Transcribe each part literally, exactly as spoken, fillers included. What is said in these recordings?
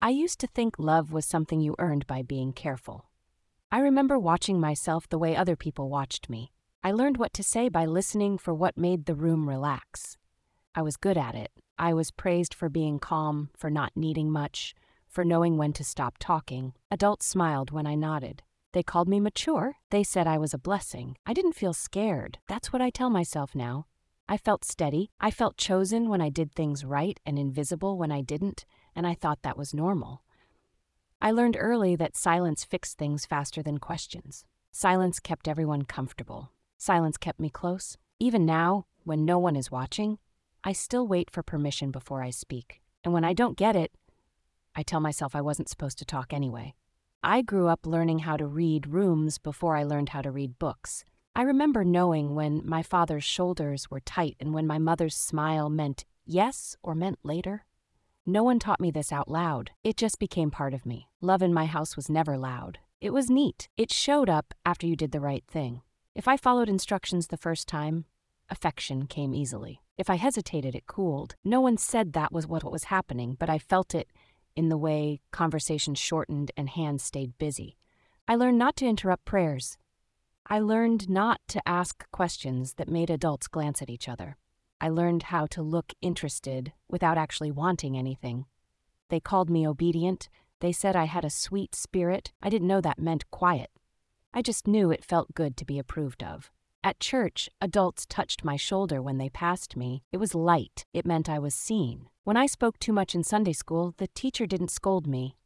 I used to think love was something you earned by being careful. I remember watching myself the way other people watched me. I learned what to say by listening for what made the room relax. I was good at it. I was praised for being calm, for not needing much, for knowing when to stop talking. Adults smiled when I nodded. They called me mature. They said I was a blessing. I didn't feel scared. That's what I tell myself now. I felt steady. I felt chosen when I did things right and invisible when I didn't, and I thought that was normal. I learned early that silence fixed things faster than questions. Silence kept everyone comfortable. Silence kept me close. Even now, when no one is watching, I still wait for permission before I speak. And when I don't get it, I tell myself I wasn't supposed to talk anyway. I grew up learning how to read rooms before I learned how to read books. I remember knowing when my father's shoulders were tight and when my mother's smile meant yes or meant later. No one taught me this out loud. It just became part of me. Love in my house was never loud. It was neat. It showed up after you did the right thing. If I followed instructions the first time, affection came easily. If I hesitated, it cooled. No one said that was what was happening, but I felt it in the way conversations shortened and hands stayed busy. I learned not to interrupt prayers. I learned not to ask questions that made adults glance at each other. I learned how to look interested without actually wanting anything. They called me obedient. They said I had a sweet spirit. I didn't know that meant quiet. I just knew it felt good to be approved of. At church, adults touched my shoulder when they passed me. It was light. It meant I was seen. When I spoke too much in Sunday school, the teacher didn't scold me.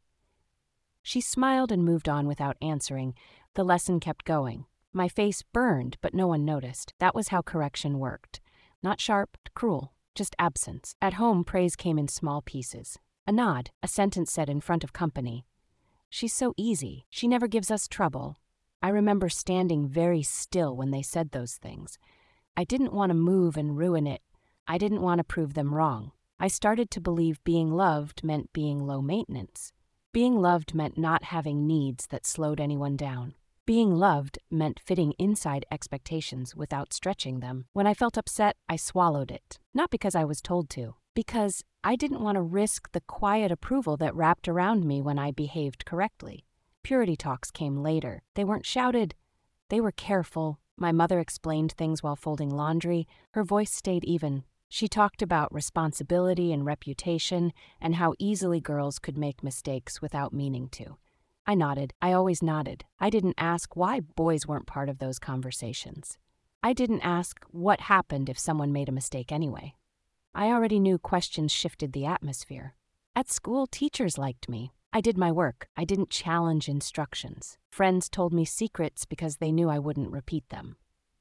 She smiled and moved on without answering. The lesson kept going. My face burned, but no one noticed. That was how correction worked. Not sharp, cruel, just absence. At home, praise came in small pieces. A nod, a sentence said in front of company. She's so easy. She never gives us trouble. I remember standing very still when they said those things. I didn't want to move and ruin it. I didn't want to prove them wrong. I started to believe being loved meant being low maintenance. Being loved meant not having needs that slowed anyone down. Being loved meant fitting inside expectations without stretching them. When I felt upset, I swallowed it. Not because I was told to, because I didn't want to risk the quiet approval that wrapped around me when I behaved correctly. Purity talks came later. They weren't shouted. They were careful. My mother explained things while folding laundry. Her voice stayed even. She talked about responsibility and reputation and how easily girls could make mistakes without meaning to. I nodded. I always nodded. I didn't ask why boys weren't part of those conversations. I didn't ask what happened if someone made a mistake anyway. I already knew questions shifted the atmosphere. At school, teachers liked me. I did my work. I didn't challenge instructions. Friends told me secrets because they knew I wouldn't repeat them.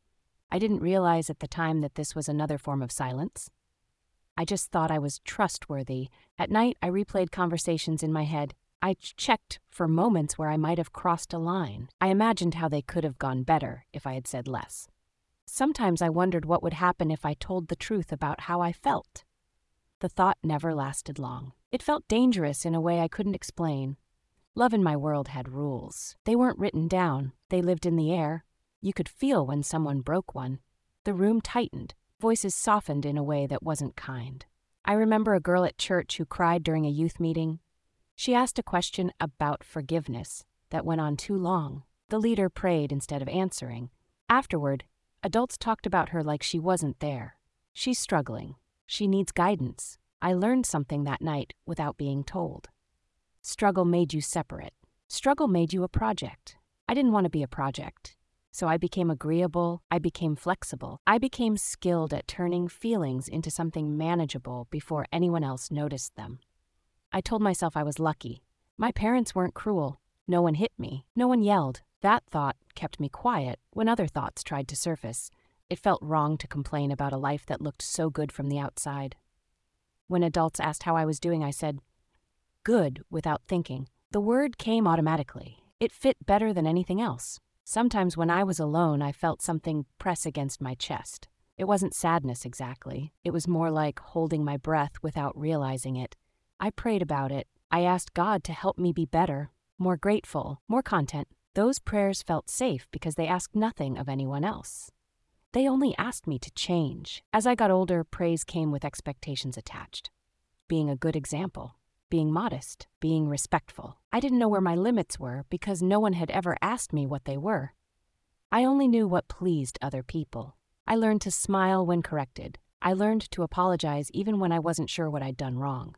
I didn't realize at the time that this was another form of silence. I just thought I was trustworthy. At night, I replayed conversations in my head. I checked for moments where I might have crossed a line. I imagined how they could have gone better if I had said less. Sometimes I wondered what would happen if I told the truth about how I felt. The thought never lasted long. It felt dangerous in a way I couldn't explain. Love in my world had rules. They weren't written down. They lived in the air. You could feel when someone broke one. The room tightened. Voices softened in a way that wasn't kind. I remember a girl at church who cried during a youth meeting. She asked a question about forgiveness that went on too long. The leader prayed instead of answering. Afterward, adults talked about her like she wasn't there. She's struggling. She needs guidance. I learned something that night without being told. Struggle made you separate. Struggle made you a project. I didn't want to be a project. So I became agreeable. I became flexible. I became skilled at turning feelings into something manageable before anyone else noticed them. I told myself I was lucky. My parents weren't cruel. No one hit me. No one yelled. That thought kept me quiet when other thoughts tried to surface. It felt wrong to complain about a life that looked so good from the outside. When adults asked how I was doing, I said, good, without thinking. The word came automatically. It fit better than anything else. Sometimes when I was alone, I felt something press against my chest. It wasn't sadness exactly. It was more like holding my breath without realizing it. I prayed about it. I asked God to help me be better, more grateful, more content. Those prayers felt safe because they asked nothing of anyone else. They only asked me to change. As I got older, praise came with expectations attached. Being a good example, being modest, being respectful. I didn't know where my limits were because no one had ever asked me what they were. I only knew what pleased other people. I learned to smile when corrected. I learned to apologize even when I wasn't sure what I'd done wrong.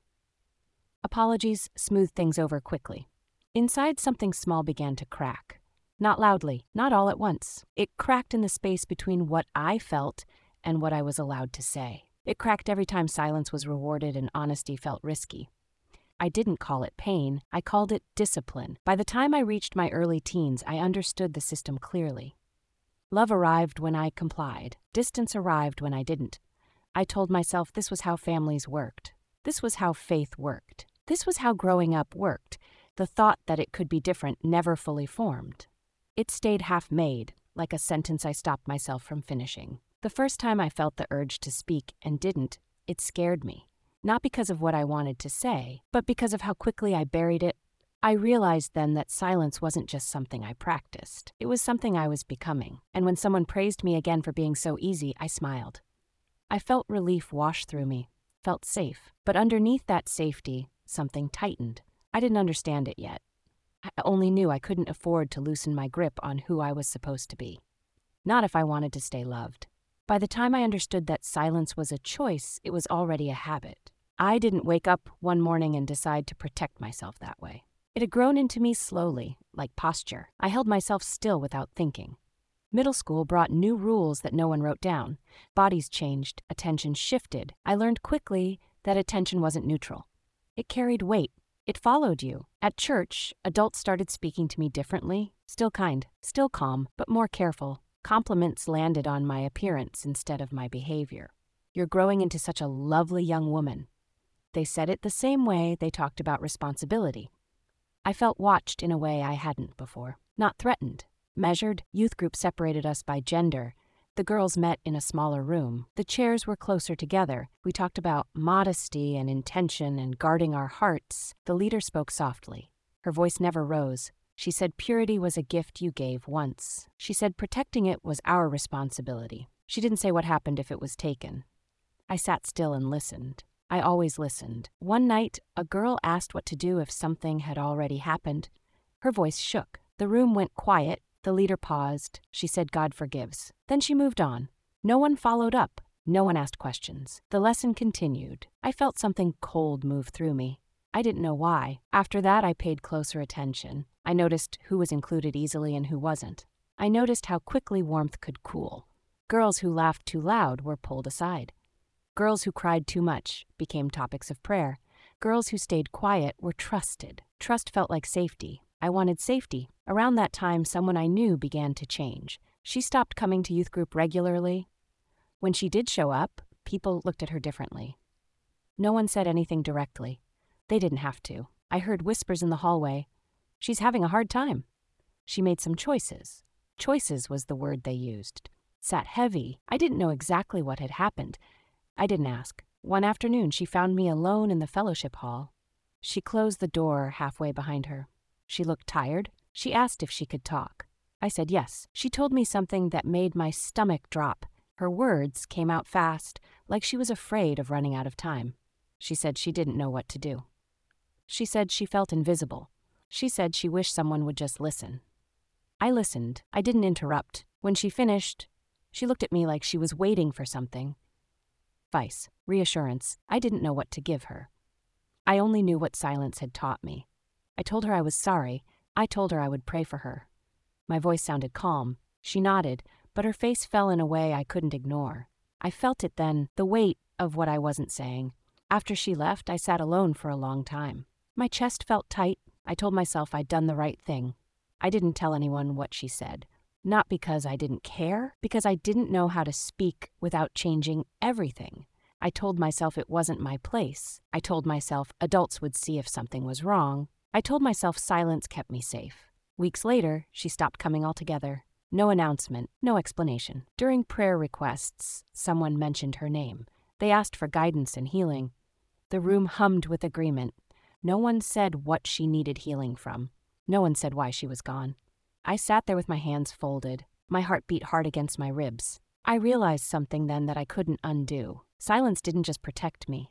Apologies smoothed things over quickly. Inside, something small began to crack. Not loudly, not all at once. It cracked in the space between what I felt and what I was allowed to say. It cracked every time silence was rewarded and honesty felt risky. I didn't call it pain, I called it discipline. By the time I reached my early teens, I understood the system clearly. Love arrived when I complied. Distance arrived when I didn't. I told myself this was how families worked. This was how faith worked. This was how growing up worked. The thought that it could be different never fully formed. It stayed half-made, like a sentence I stopped myself from finishing. The first time I felt the urge to speak and didn't, it scared me. Not because of what I wanted to say, but because of how quickly I buried it. I realized then that silence wasn't just something I practiced. It was something I was becoming. And when someone praised me again for being so easy, I smiled. I felt relief wash through me, felt safe. But underneath that safety, something tightened. I didn't understand it yet. I only knew I couldn't afford to loosen my grip on who I was supposed to be. Not if I wanted to stay loved. By the time I understood that silence was a choice, it was already a habit. I didn't wake up one morning and decide to protect myself that way. It had grown into me slowly, like posture. I held myself still without thinking. Middle school brought new rules that no one wrote down. Bodies changed, attention shifted. I learned quickly that attention wasn't neutral. It carried weight. It followed you. At church, adults started speaking to me differently, still kind, still calm, but more careful. Compliments landed on my appearance instead of my behavior. "You're growing into such a lovely young woman." They said it the same way they talked about responsibility. I felt watched in a way I hadn't before. Not threatened. Measured. Youth group separated us by gender. The girls met in a smaller room. The chairs were closer together. We talked about modesty and intention and guarding our hearts. The leader spoke softly. Her voice never rose. She said purity was a gift you gave once. She said protecting it was our responsibility. She didn't say what happened if it was taken. I sat still and listened. I always listened. One night, a girl asked what to do if something had already happened. Her voice shook. The room went quiet. The leader paused. She said, "God forgives." Then she moved on. No one followed up. No one asked questions. The lesson continued. I felt something cold move through me. I didn't know why. After that, I paid closer attention. I noticed who was included easily and who wasn't. I noticed how quickly warmth could cool. Girls who laughed too loud were pulled aside. Girls who cried too much became topics of prayer. Girls who stayed quiet were trusted. Trust felt like safety. I wanted safety. Around that time, someone I knew began to change. She stopped coming to youth group regularly. When she did show up, people looked at her differently. No one said anything directly. They didn't have to. I heard whispers in the hallway. "She's having a hard time." She made some choices. Choices was the word they used. Sat heavy. I didn't know exactly what had happened. I didn't ask. One afternoon, she found me alone in the fellowship hall. She closed the door halfway behind her. She looked tired. She asked if she could talk. I said yes. She told me something that made my stomach drop. Her words came out fast, like she was afraid of running out of time. She said she didn't know what to do. She said she felt invisible. She said she wished someone would just listen. I listened. I didn't interrupt. When she finished, she looked at me like she was waiting for something. Advice, reassurance. I didn't know what to give her. I only knew what silence had taught me. I told her I was sorry. I told her I would pray for her. My voice sounded calm. She nodded, but her face fell in a way I couldn't ignore. I felt it then, the weight of what I wasn't saying. After she left, I sat alone for a long time. My chest felt tight. I told myself I'd done the right thing. I didn't tell anyone what she said. Not because I didn't care, because I didn't know how to speak without changing everything. I told myself it wasn't my place. I told myself adults would see if something was wrong. I told myself silence kept me safe. Weeks later, she stopped coming altogether. No announcement, no explanation. During prayer requests, someone mentioned her name. They asked for guidance and healing. The room hummed with agreement. No one said what she needed healing from. No one said why she was gone. I sat there with my hands folded. My heart beat hard against my ribs. I realized something then that I couldn't undo. Silence didn't just protect me.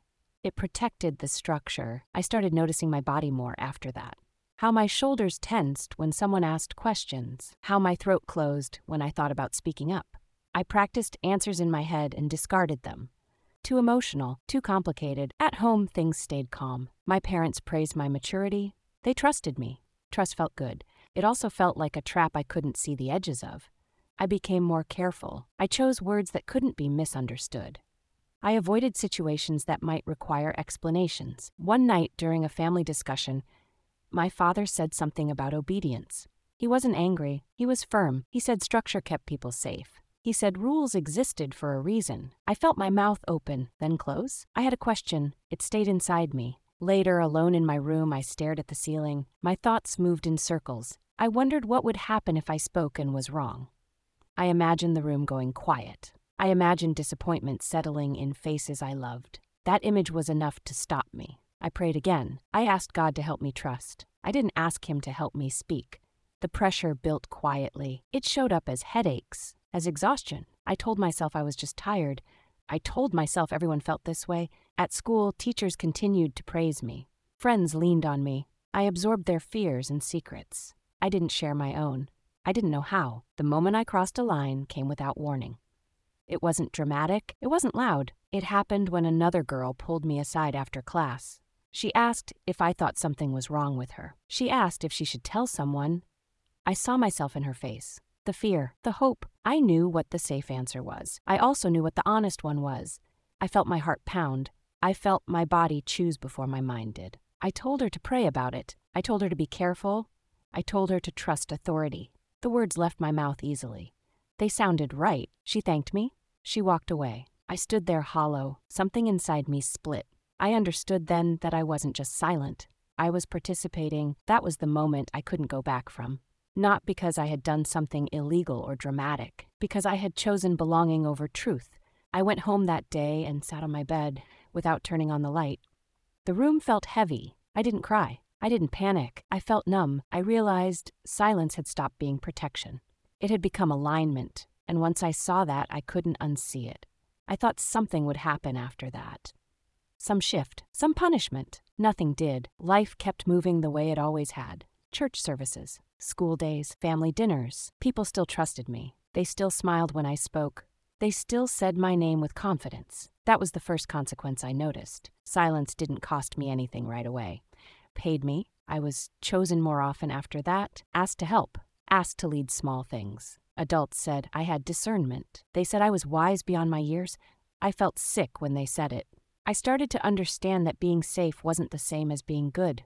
It protected the structure. I started noticing my body more after that. How my shoulders tensed when someone asked questions. How my throat closed when I thought about speaking up. I practiced answers in my head and discarded them. Too emotional, too complicated. At home, things stayed calm. My parents praised my maturity. They trusted me. Trust felt good. It also felt like a trap I couldn't see the edges of. I became more careful. I chose words that couldn't be misunderstood. I avoided situations that might require explanations. One night during a family discussion, my father said something about obedience. He wasn't angry. He was firm. He said structure kept people safe. He said rules existed for a reason. I felt my mouth open, then close. I had a question. It stayed inside me. Later, alone in my room, I stared at the ceiling. My thoughts moved in circles. I wondered what would happen if I spoke and was wrong. I imagined the room going quiet. I imagined disappointment settling in faces I loved. That image was enough to stop me. I prayed again. I asked God to help me trust. I didn't ask Him to help me speak. The pressure built quietly. It showed up as headaches, as exhaustion. I told myself I was just tired. I told myself everyone felt this way. At school, teachers continued to praise me. Friends leaned on me. I absorbed their fears and secrets. I didn't share my own. I didn't know how. The moment I crossed a line came without warning. It wasn't dramatic. It wasn't loud. It happened when another girl pulled me aside after class. She asked if I thought something was wrong with her. She asked if she should tell someone. I saw myself in her face. The fear, the hope. I knew what the safe answer was. I also knew what the honest one was. I felt my heart pound. I felt my body choose before my mind did. I told her to pray about it. I told her to be careful. I told her to trust authority. The words left my mouth easily. They sounded right. She thanked me. She walked away. I stood there hollow. Something inside me split. I understood then that I wasn't just silent. I was participating. That was the moment I couldn't go back from. Not because I had done something illegal or dramatic, because I had chosen belonging over truth. I went home that day and sat on my bed without turning on the light. The room felt heavy. I didn't cry. I didn't panic. I felt numb. I realized silence had stopped being protection. It had become alignment, and once I saw that, I couldn't unsee it. I thought something would happen after that. Some shift, some punishment. Nothing did. Life kept moving the way it always had. Church services, school days, family dinners. People still trusted me. They still smiled when I spoke. They still said my name with confidence. That was the first consequence I noticed. Silence didn't cost me anything right away. Paid me. I was chosen more often after that, asked to help, asked to lead small things. Adults said I had discernment. They said I was wise beyond my years. I felt sick when they said it. I started to understand that being safe wasn't the same as being good.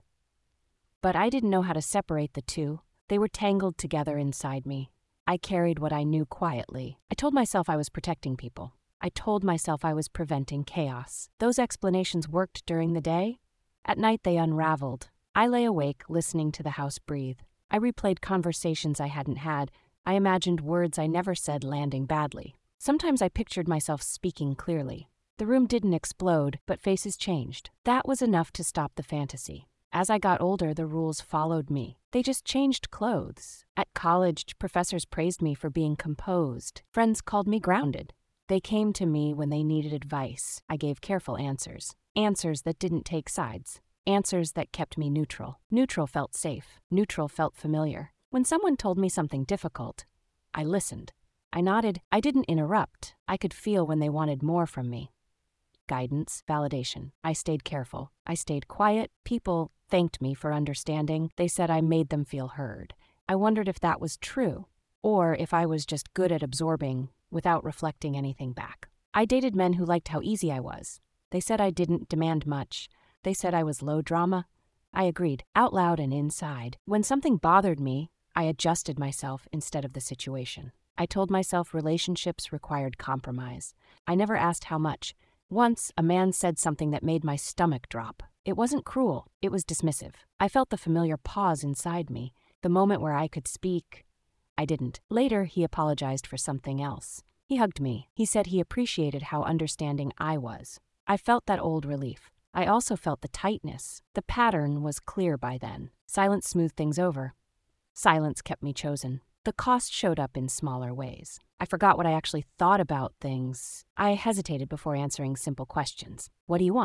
But I didn't know how to separate the two. They were tangled together inside me. I carried what I knew quietly. I told myself I was protecting people. I told myself I was preventing chaos. Those explanations worked during the day. At night, they unraveled. I lay awake, listening to the house breathe. I replayed conversations I hadn't had. I imagined words I never said landing badly. Sometimes I pictured myself speaking clearly. The room didn't explode, but faces changed. That was enough to stop the fantasy. As I got older, the rules followed me. They just changed clothes. At college, professors praised me for being composed. Friends called me grounded. They came to me when they needed advice. I gave careful answers. Answers that didn't take sides. Answers that kept me neutral. Neutral felt safe. Neutral felt familiar. When someone told me something difficult, I listened. I nodded. I didn't interrupt. I could feel when they wanted more from me. Guidance, validation. I stayed careful. I stayed quiet. People thanked me for understanding. They said I made them feel heard. I wondered if that was true, or if I was just good at absorbing without reflecting anything back. I dated men who liked how easy I was. They said I didn't demand much. They said I was low drama. I agreed, out loud and inside. When something bothered me, I adjusted myself instead of the situation. I told myself relationships required compromise. I never asked how much. Once, a man said something that made my stomach drop. It wasn't cruel. It was dismissive. I felt the familiar pause inside me, the moment where I could speak. I didn't. Later, he apologized for something else. He hugged me. He said he appreciated how understanding I was. I felt that old relief. I also felt the tightness. The pattern was clear by then. Silence smoothed things over. Silence kept me chosen. The cost showed up in smaller ways. I forgot what I actually thought about things. I hesitated before answering simple questions. What do you want?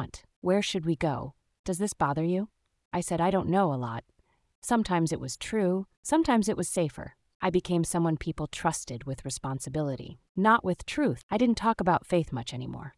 "Where should we go? Does this bother you?" I said, "I don't know a lot." Sometimes it was true, sometimes it was safer. I became someone people trusted with responsibility, not with truth. I didn't talk about faith much anymore.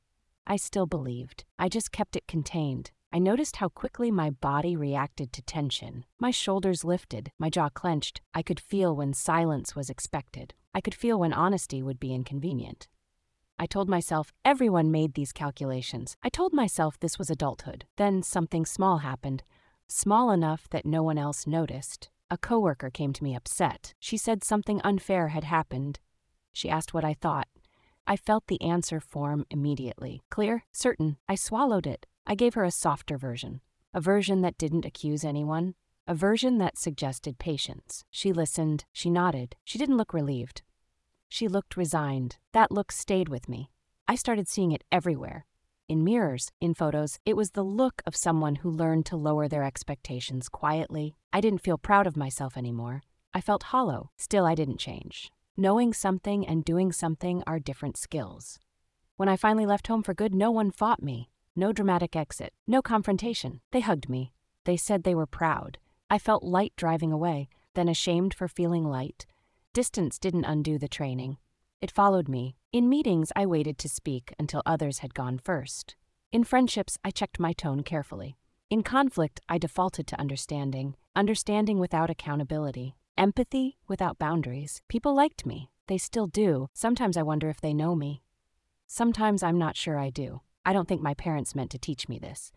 I still believed. I just kept it contained. I noticed how quickly my body reacted to tension. My shoulders lifted, my jaw clenched. I could feel when silence was expected. I could feel when honesty would be inconvenient. I told myself everyone made these calculations. I told myself this was adulthood. Then something small happened, small enough that no one else noticed. A coworker came to me upset. She said something unfair had happened. She asked what I thought. I felt the answer form immediately. Clear? Certain. I swallowed it. I gave her a softer version. A version that didn't accuse anyone. A version that suggested patience. She listened. She nodded. She didn't look relieved. She looked resigned. That look stayed with me. I started seeing it everywhere. In mirrors, in photos, it was the look of someone who learned to lower their expectations quietly. I didn't feel proud of myself anymore. I felt hollow. Still, I didn't change. Knowing something and doing something are different skills. When I finally left home for good, no one fought me. No dramatic exit. No confrontation. They hugged me. They said they were proud. I felt light driving away, then ashamed for feeling light. Distance didn't undo the training. It followed me. In meetings, I waited to speak until others had gone first. In friendships, I checked my tone carefully. In conflict, I defaulted to understanding. Understanding without accountability. Empathy without boundaries. People liked me. They still do. Sometimes I wonder if they know me. Sometimes I'm not sure I do. I don't think my parents meant to teach me this.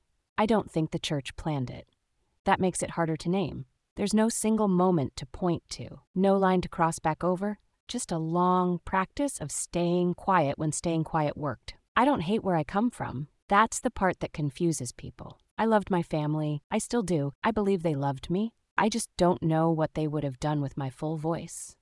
I don't think the church planned it. That makes it harder to name. There's no single moment to point to. No line to cross back over. Just a long practice of staying quiet when staying quiet worked. I don't hate where I come from. That's the part that confuses people. I loved my family. I still do. I believe they loved me. I just don't know what they would have done with my full voice.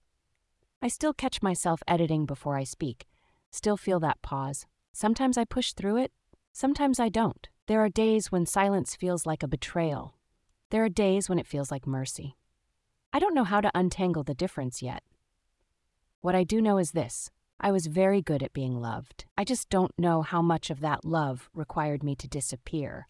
I still catch myself editing before I speak. Still feel that pause. Sometimes I push through it. Sometimes I don't. There are days when silence feels like a betrayal. There are days when it feels like mercy. I don't know how to untangle the difference yet. What I do know is this. I was very good at being loved. I just don't know how much of that love required me to disappear.